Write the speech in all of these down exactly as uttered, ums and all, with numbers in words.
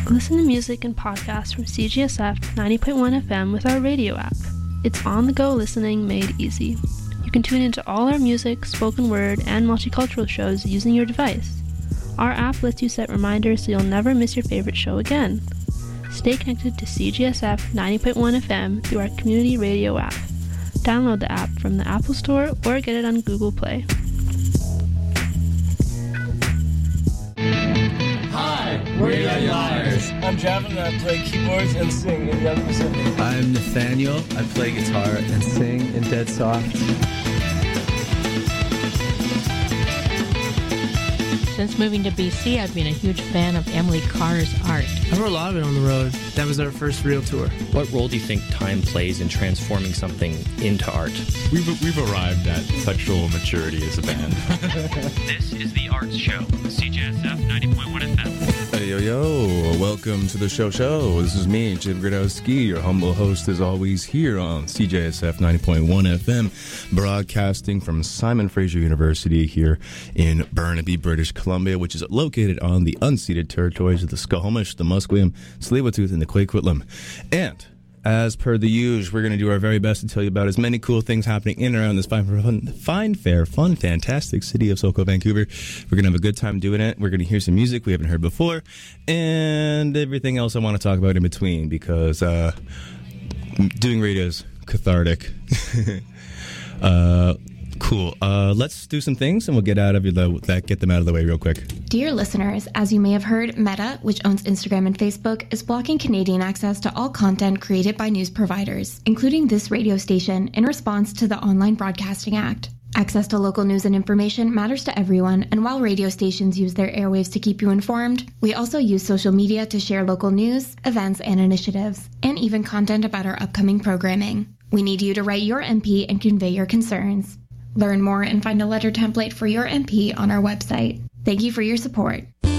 Listen to music and podcasts from C G S F ninety point one F M with our radio app. It's on-the-go listening made easy. You can tune into all our music, spoken word, and multicultural shows using your device. Our app lets you set reminders so you'll never miss your favorite show again. Stay connected to C G S F ninety point one F M through our community radio app. Download the app from the Apple Store or get it on Google Play. Hi, we're Young Liars. I'm Javin and I play keyboards and sing in Young Pacific. I'm Nathaniel. I play guitar and sing in Dead Soft. Since moving to B C, I've been a huge fan of Emily Carr's art. I wrote a lot of it on the road. That was our first real tour. What role do you think time plays in transforming something into art? We've we've arrived at sexual maturity as a band. This is The Arts Show, C J S F ninety point one F M. Hey, yo, yo, welcome to the show show. This is me, Jim Gradowski, your humble host as always here on C J S F ninety point one F M, broadcasting from Simon Fraser University here in Burnaby, British Columbia, which is located on the unceded territories of the Squamish, the Musqueam, Tsleil-Waututh, and the Kwikwetlem. And as per the usual, we're going to do our very best to tell you about as many cool things happening in and around this fine, fun, fine, fair, fun, fantastic city of SoCo, Vancouver. We're going to have a good time doing it. We're going to hear some music we haven't heard before and everything else I want to talk about in between because uh, doing radio is cathartic. uh, cool. Uh, let's do some things and we'll get out of the, that, get them out of the way real quick. Dear listeners, as you may have heard, Meta, which owns Instagram and Facebook, is blocking Canadian access to all content created by news providers, including this radio station, in response to the Online Broadcasting Act. Access to local news and information matters to everyone, and while radio stations use their airwaves to keep you informed, we also use social media to share local news, events, and initiatives, and even content about our upcoming programming. We need you to write your M P and convey your concerns. Learn more and find a letter template for your M P on our website. Thank you for your support.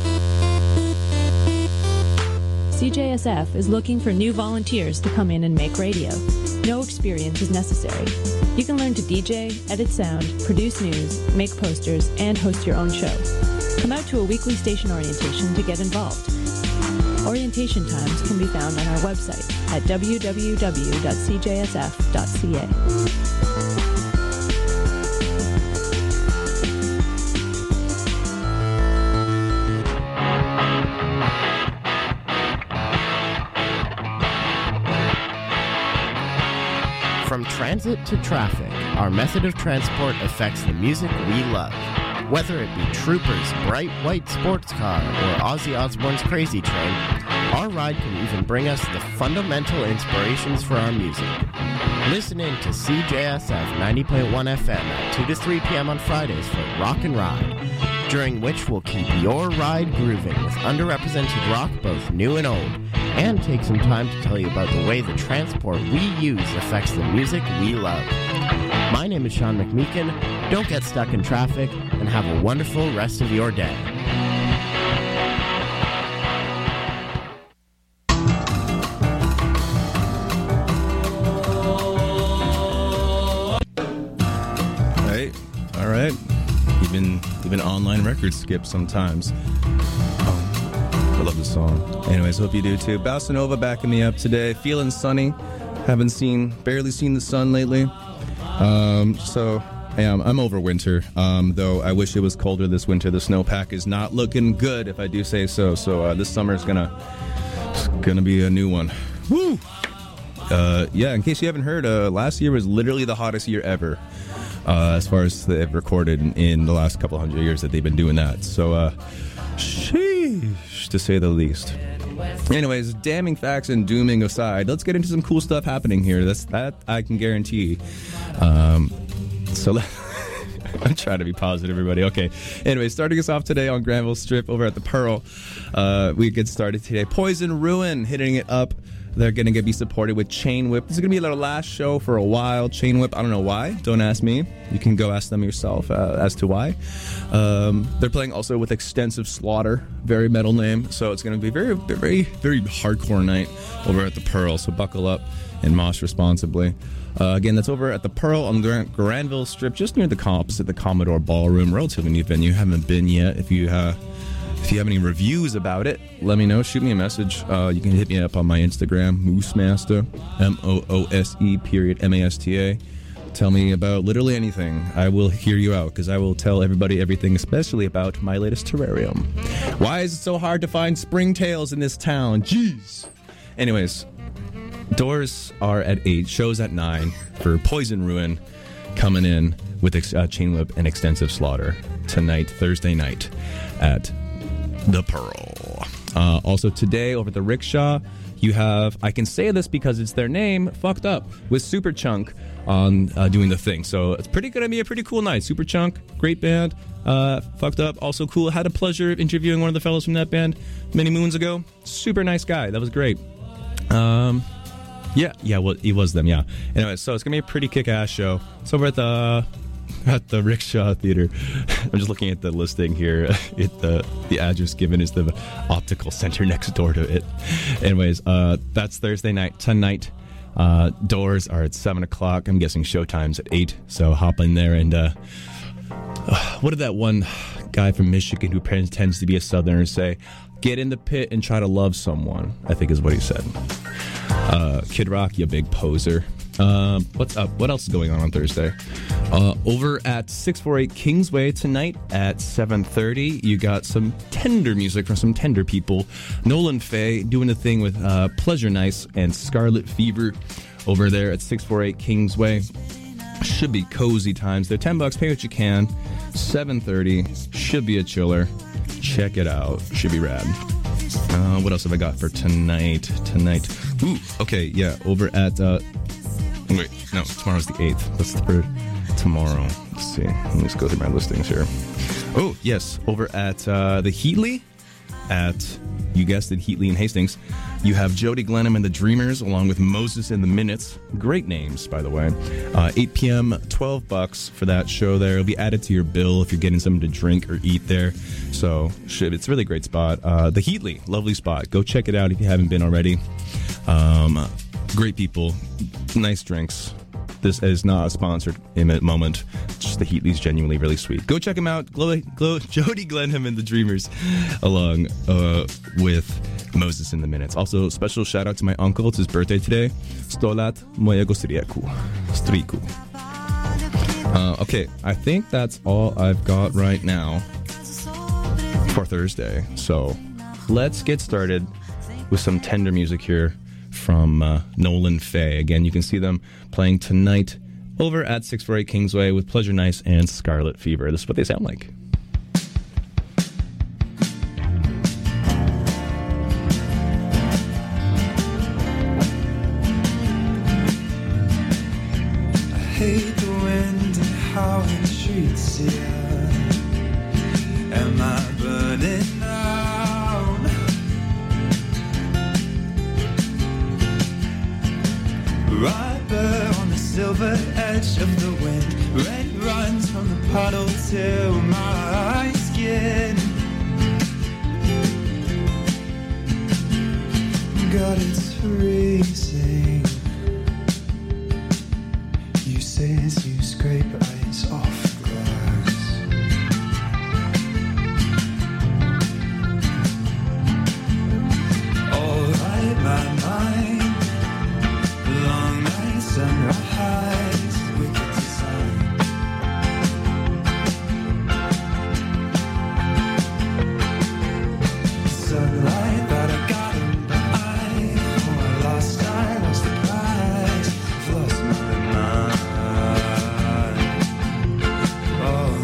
C J S F is looking for new volunteers to come in and make radio. No experience is necessary. You can learn to D J, edit sound, produce news, make posters, and host your own show. Come out to a weekly station orientation to get involved. Orientation times can be found on our website at w w w dot c j s f dot c a. From transit to traffic, our method of transport affects the music we love. Whether it be Trooper's bright white sports car or Ozzy Osbourne's Crazy Train, our ride can even bring us the fundamental inspirations for our music. Listen in to C J S F ninety point one F M at two to three p.m. on Fridays for Rock and Ride, during which we'll keep your ride grooving with underrepresented rock, both new and old, and take some time to tell you about the way the transport we use affects the music we love. My name is Sean McMeekin. Don't get stuck in traffic, and have a wonderful rest of your day. Right, all right. Even even online records skip sometimes. Oh, I love this song. Anyways, hope you do too. Bossanova backing me up today. Feeling sunny. Haven't seen, barely seen the sun lately. Um, so yeah, I'm, I'm over winter. Um, though I wish it was colder this winter. The snowpack is not looking good, if I do say so. So uh, this summer is gonna it's gonna be a new one. Woo! Uh, yeah, in case you haven't heard, uh, last year was literally the hottest year ever. Uh, as far as they've recorded in, in the last couple hundred years that they've been doing that. So, uh, sheesh, to say the least. Anyways, damning facts and dooming aside, let's get into some cool stuff happening here. That's that I can guarantee. Um, so let, I'm trying to be positive, everybody. Okay. Anyway, starting us off today on Granville Strip over at the Pearl. Uh, we get started today. Poison Ruin hitting it up. They're going to be supported with Chain Whip. This is going to be their last show for a while. Chain Whip, I don't know why. Don't ask me. You can go ask them yourself uh, as to why. Um, they're playing also with Extensive Slaughter. Very metal name. So it's going to be very, very, very hardcore night over at the Pearl. So buckle up and mosh responsibly. Uh, again, that's over at the Pearl on the Granville Strip, just near the opposite the Commodore Ballroom. Relatively new venue. Haven't been yet. If you uh, If you have any reviews about it, let me know. Shoot me a message. Uh, you can hit me up on my Instagram, Moosemaster, M O O S E period M A S T A. Tell me about literally anything. I will hear you out because I will tell everybody everything, especially about my latest terrarium. Why is it so hard to find springtails in this town? Jeez. Anyways, doors are at eight, shows at nine for Poison Ruin coming in with ex- uh, Chain Whip and Extensive Slaughter tonight, Thursday night at The Pearl. Uh, also today over at the Rickshaw, you have, I can say this because it's their name, Fucked Up, with Super Chunk on uh, doing the thing. So it's pretty going to be a pretty cool night. Super Chunk, great band. Uh, Fucked Up, also cool. Had a pleasure of interviewing one of the fellows from that band many moons ago. Super nice guy. That was great. Um, yeah, yeah, well, he was them, yeah. Anyway, so it's going to be a pretty kick-ass show. It's over at the... at the Rickshaw Theater. I'm just looking at the listing here. It, the the address given is the optical center next door to it. Anyways, uh, that's Thursday night. Tonight, uh, doors are at seven o'clock. I'm guessing showtime's at eight. So hop in there and uh, uh, what did that one guy from Michigan who pretends to be a Southerner say? Get in the pit and try to love someone, I think is what he said. Uh, Kid Rock, you big poser. Uh, what's up? What else is going on on Thursday? Uh, over at six forty-eight Kingsway tonight at seven thirty, you got some tender music from some tender people. Nolan Fay doing a thing with uh, Pleasure Nice and Scarlet Fever over there at six forty-eight Kingsway. Should be cozy times. They're ten bucks. Pay what you can. seven thirty. Should be a chiller. Check it out. Should be rad. Uh, what else have I got for tonight? Tonight. Ooh, okay, yeah. Over at... Uh, Wait, no, tomorrow's the eighth. That's for tomorrow. Let's see. Let me just go through my listings here. Oh, yes. Over at uh, the Heatley, at, you guessed it, Heatley and Hastings, you have Jody Glenham and the Dreamers, along with Moses and the Minutes. Great names, by the way. Uh, eight p.m., twelve bucks for that show there. It'll be added to your bill if you're getting something to drink or eat there. So, shit, it's a really great spot. Uh, the Heatley, lovely spot. Go check it out if you haven't been already. Um... Great people, nice drinks. This is not a sponsored moment. Just the Heatley's genuinely really sweet. Go check them out. Glow, Glow, Jody Glenham and the Dreamers, along uh, with Moses in the Minutes. Also, special shout out to my uncle. It's his birthday today. Stolat mojego stryku. Stryku. Uh, okay, I think that's all I've got right now for Thursday. So let's get started with some tender music here from uh, Nolan Fay. Again, you can see them playing tonight over at six forty-eight Kingsway with Pleasure Nice and Scarlet Fever. This is what they sound like. I hate the wind and how it treats you. Am I burning out? Right there on the silver edge of the wind, red runs from the puddle to my skin. God, it's freezing. You say as you scrape ice off glass. Alright, my mind. Long nights and highs, wicked design. Sunlight that I got in the eye. Oh, I lost, I lost the prize. I've lost my mind. Oh.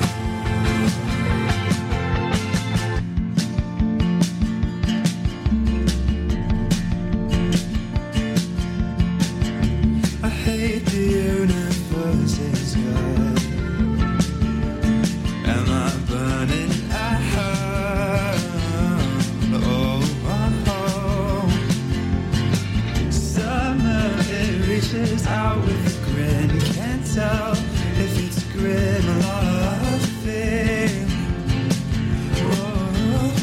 I hate the universe is good. Am I burning out? Oh, oh, oh. Summer, it reaches out with a grin. Can't tell if it's grim or laughing. Oh,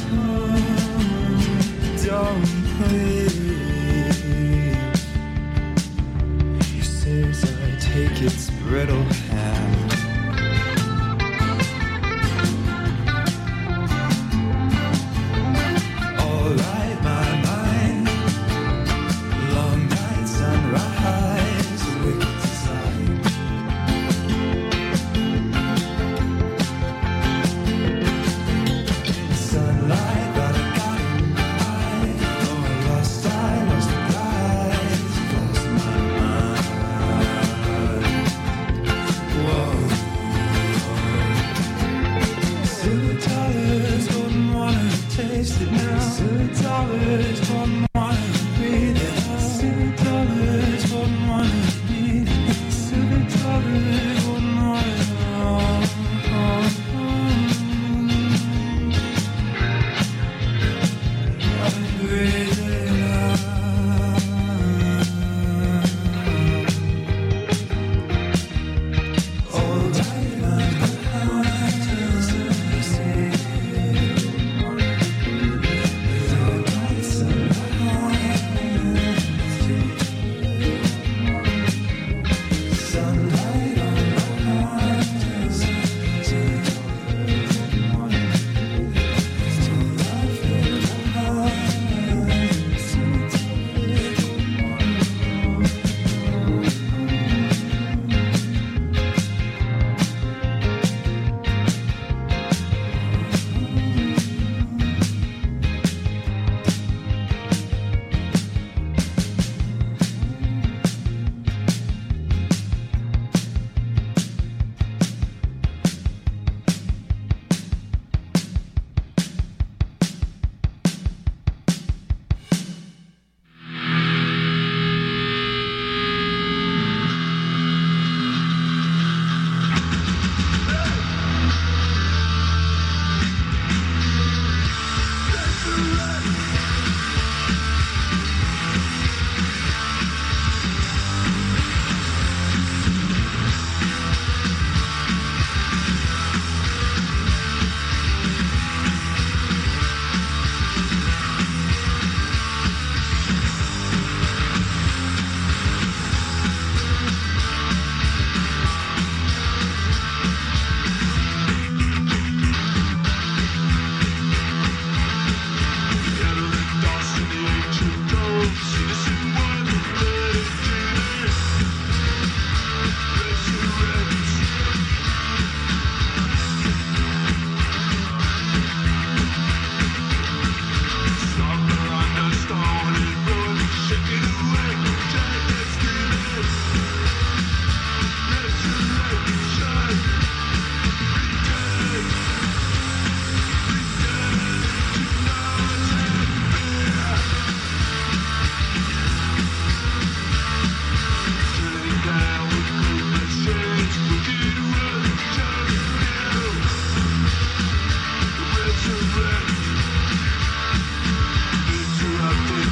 oh, don't please. As I take its brittle hand,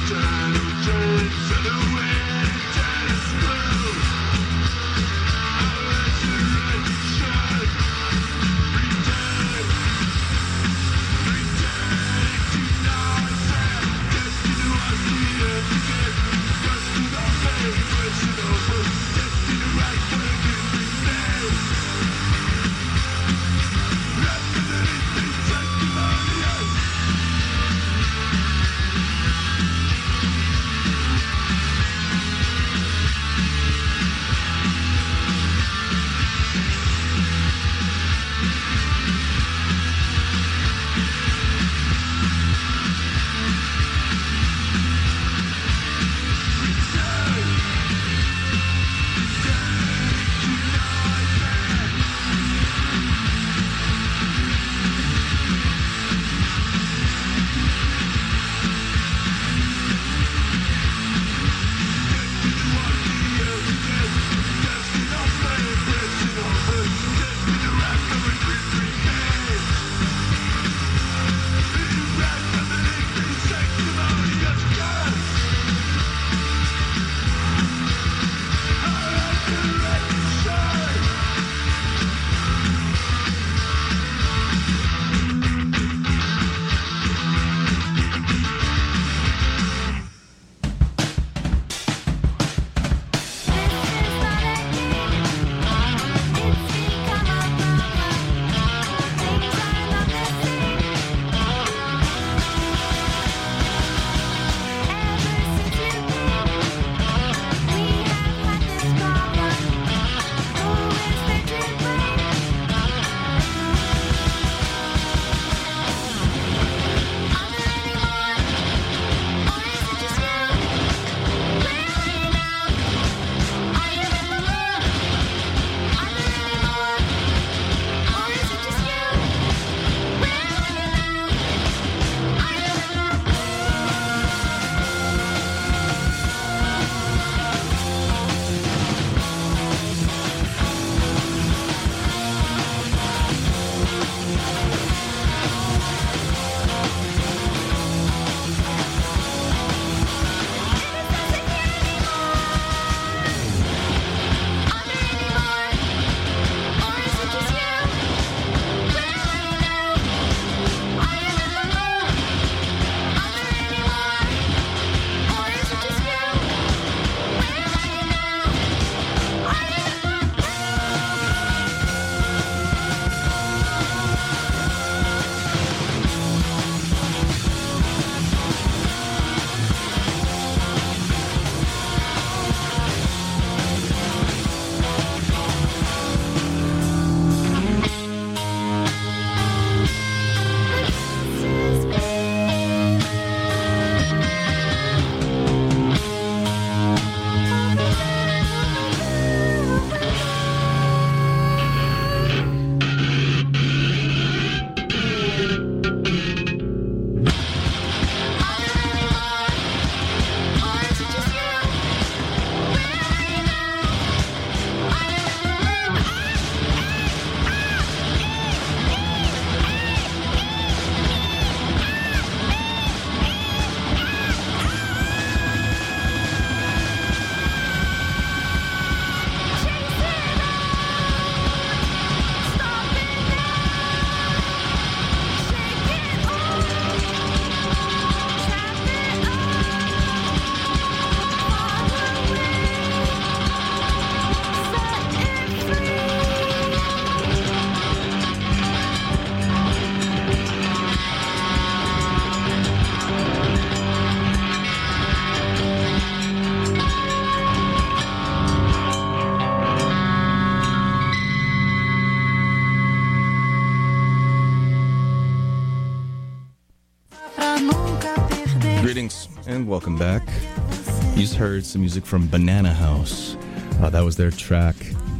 Greetings and welcome back. You just heard some music from Banana House. Uh, that was their track,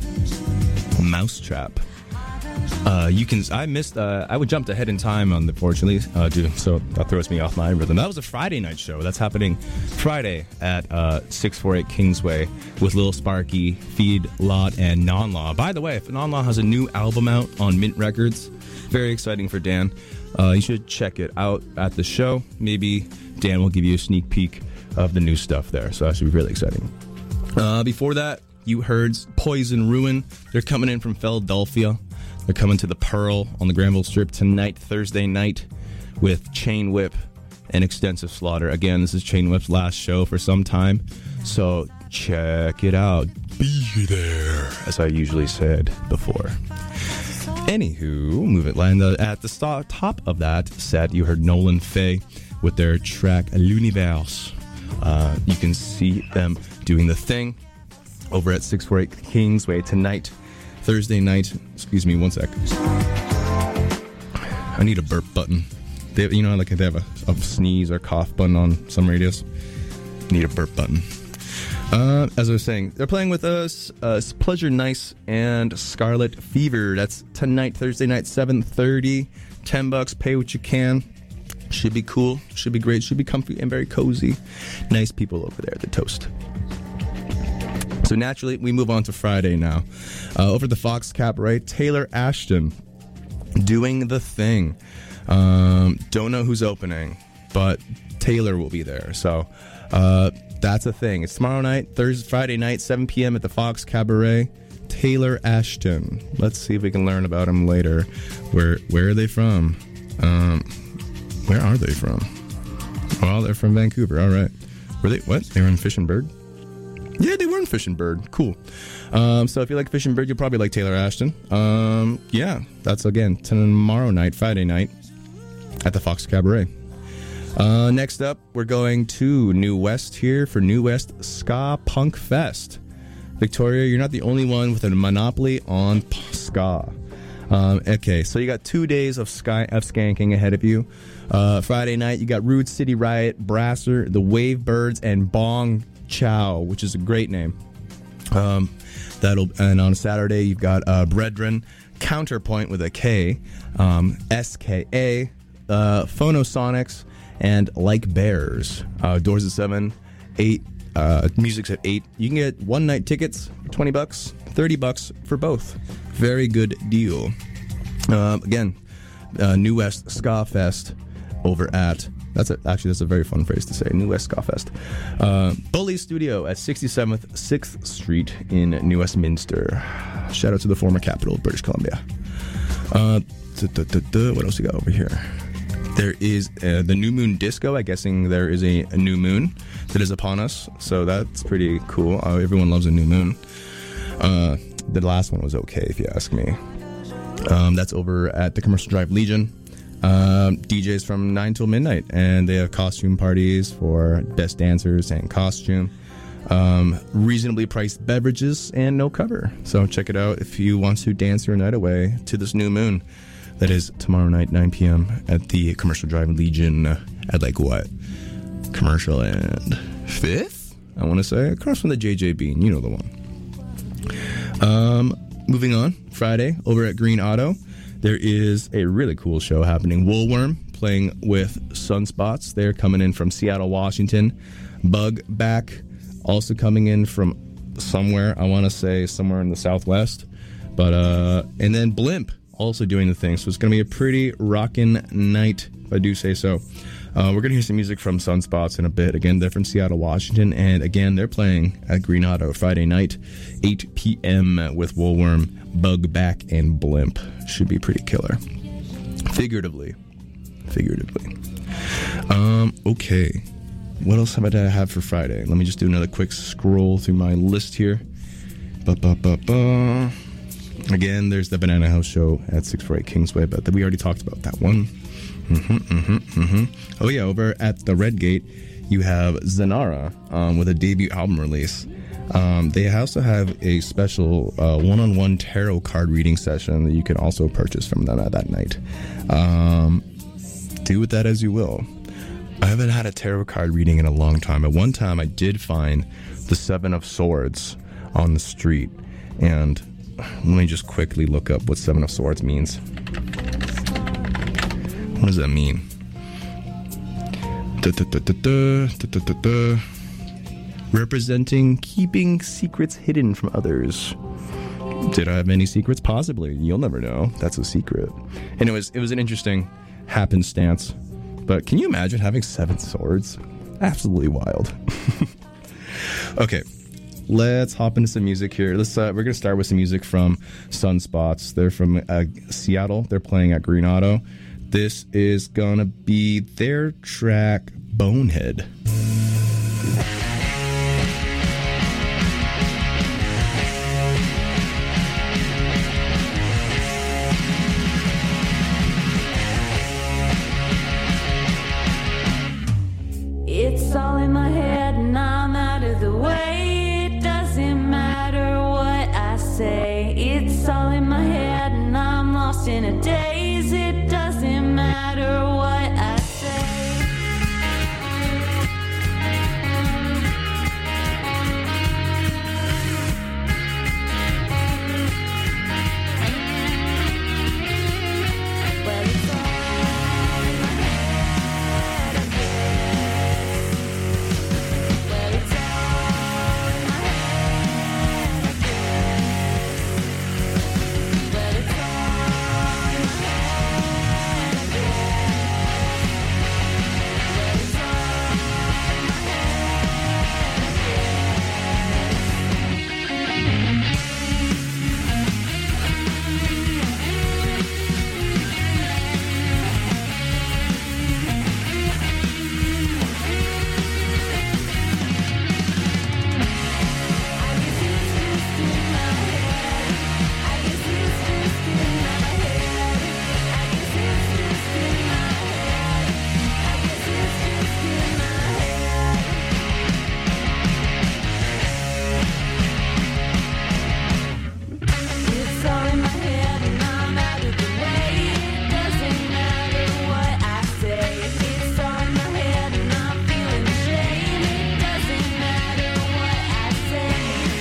Mousetrap. Uh, you can. I missed. Uh, I would jumped ahead in time, unfortunately, uh, due, so that throws me off my rhythm. That was a Friday night show. That's happening Friday at uh, six forty-eight Kingsway with Lil Sparky, Feed Lot, and Non Law. By the way, if Non Law has a new album out on Mint Records, very exciting for Dan. Uh, you should check it out at the show. Maybe Dan will give you a sneak peek of the new stuff there. So that should be really exciting. Uh, before that, you heard Poison Ruin. They're coming in from Philadelphia. They're coming to the Pearl on the Granville Strip tonight, Thursday night, with Chain Whip and Extensive Slaughter. Again, this is Chain Whip's last show for some time, so check it out. Be there, as I usually said before. Anywho, move it. And at the st- top of that set, you heard Nolan Fay with their track L'Univers. Uh, you can see them doing the thing over at six forty-eight Kingsway tonight, Thursday night. Excuse me, one sec. I need a burp button. They have, you know, like they have a, a sneeze or cough button on some radios. Need a burp button. Uh, as I was saying, they're playing with us, uh, Pleasure Nice and Scarlet Fever. That's tonight, Thursday night, seven thirty. ten bucks, pay what you can. Should be cool, should be great, should be comfy and very cozy. Nice people over there at the Toast. So naturally, we move on to Friday now. Uh, over at the Fox Cabaret, Taylor Ashton doing the thing. Um, don't know who's opening, but Taylor will be there. So, uh... that's a thing. It's tomorrow night, Thursday, Friday night, seven p.m. at the Fox Cabaret. Taylor Ashton. Let's see if we can learn about him later. Where where are they from? Um, where are they from? Well, they're from Vancouver. All right. Were they what? They were in Fish and Bird? Yeah, they were in Fish and Bird. Cool. Um, so if you like Fish and Bird, you'll probably like Taylor Ashton. Um, yeah, that's again tomorrow night, Friday night, at the Fox Cabaret. Uh, next up, we're going to New West here for New West Ska Punk Fest. Victoria, you're not the only one with a monopoly on p- ska. Um, okay, so you got two days of sky of skanking ahead of you. Uh, Friday night, you got Rude City Riot, Brasser, the Wave Birds, and Bong Chow, which is a great name. Um, that'll and on Saturday, you've got uh, Brethren, Counterpoint with a K, um, S K A, uh, Phonosonics, and Like Bears. Uh, doors at seven, eight, uh, music's at eight. You can get one night tickets for twenty bucks, thirty bucks for both. Very good deal. Uh, again, uh, New West Ska Fest over at, that's a, actually that's a very fun phrase to say, New West Ska Fest. Uh, Bully Studio at sixty-seventh, sixth Street in New Westminster. Shout out to the former capital of British Columbia. Uh, what else we got over here? There is uh, the New Moon Disco. I'm guessing there is a, a new moon that is upon us, so that's pretty cool. Uh, everyone loves a new moon. Uh, the last one was okay, if you ask me. Um, that's over at the Commercial Drive Legion. Um, D Js from nine till midnight, and they have costume parties for best dancers and costume. Um, reasonably priced beverages and no cover. So check it out if you want to dance your night away to this new moon. That is tomorrow night, nine p.m. at the Commercial Drive Legion at like what? Commercial and Fifth? I want to say. Across from the J J Bean. You know the one. Um, moving on. Friday, over at Green Auto, there is a really cool show happening. Woolworm playing with Sunspots. They're coming in from Seattle, Washington. Bug Back also coming in from somewhere. I want to say somewhere in the Southwest. But, uh, and then Blimp also doing the thing, so it's going to be a pretty rockin' night, if I do say so. Uh, we're going to hear some music from Sunspots in a bit. Again, they're from Seattle, Washington, and again, they're playing at Green Auto Friday night, eight p.m. with Woolworm, Bug Back, and Blimp. Should be pretty killer. Figuratively. Figuratively. Um, okay. What else have I to have for Friday? Let me just do another quick scroll through my list here. Ba-ba-ba-ba. Again, there's the Banana House show at six forty-eight Kingsway, but we already talked about that one. Mm-hmm, mm-hmm, mm-hmm. Oh yeah, over at the Red Gate, you have Zanara um, with a debut album release. Um, they also have a special uh, one-on-one tarot card reading session that you can also purchase from them at that night. Um, do with that as you will. I haven't had a tarot card reading in a long time. At one time, I did find the Seven of Swords on the street, and let me just quickly look up what Seven of Swords means. What does that mean? Da, da, da, da, da, da, da, da. Representing keeping secrets hidden from others. Did I have any secrets? Possibly. You'll never know. That's a secret. Anyways, it was an interesting happenstance. But can you imagine having seven swords? Absolutely wild. Okay, let's hop into some music here. Let's uh, we're gonna start with some music from Sunspots. They're from uh, Seattle. They're playing at Green Auto. This is gonna be their track Bonehead. It's all in my head and I'm out of the way. It doesn't matter what I say. It's all in my head and I'm lost in a daze. It doesn't matter what I say. Well, it's all in my head, I guess. Well, it's all in my head, I guess. Well, it's all in my head, I guess. Well, it's all in my head, I It's all in my head and I'm out of the way. It doesn't matter what I say. It's all in my head and I'm feeling the shame. It doesn't matter what I say.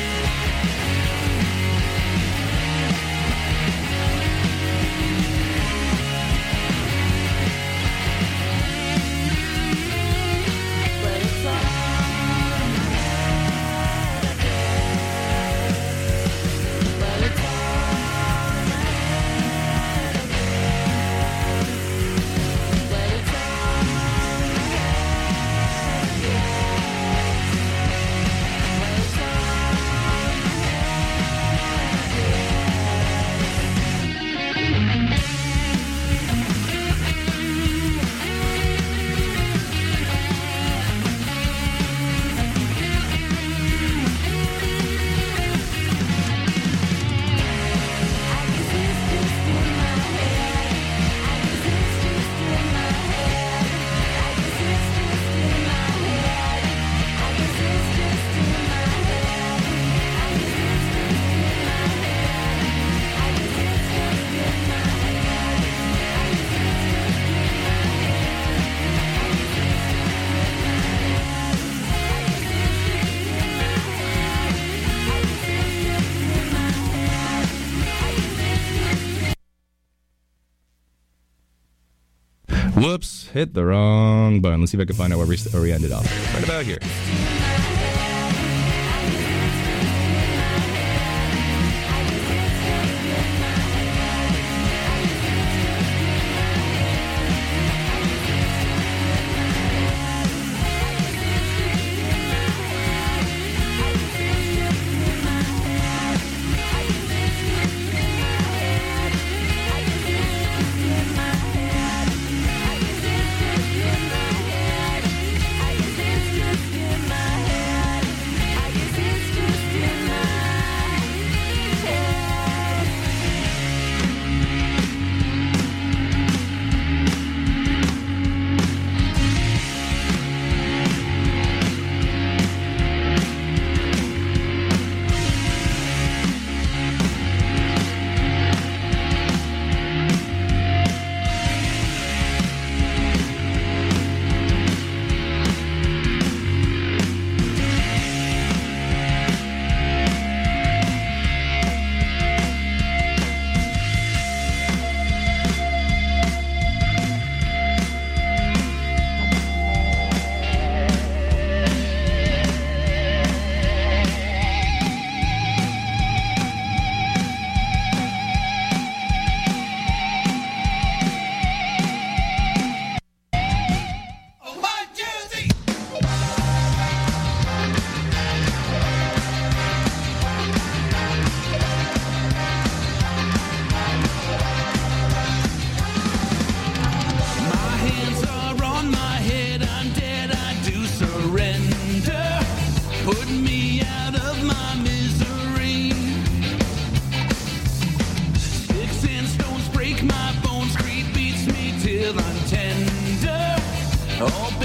But it's all in my head, I guess. But it's all in my head, I guess. But it's all in my head, I guess. But it's all in my Whoops, hit the wrong button. Let's see if I can find out where we, where we ended up. Right about here. I guess it's just in my head. Oh,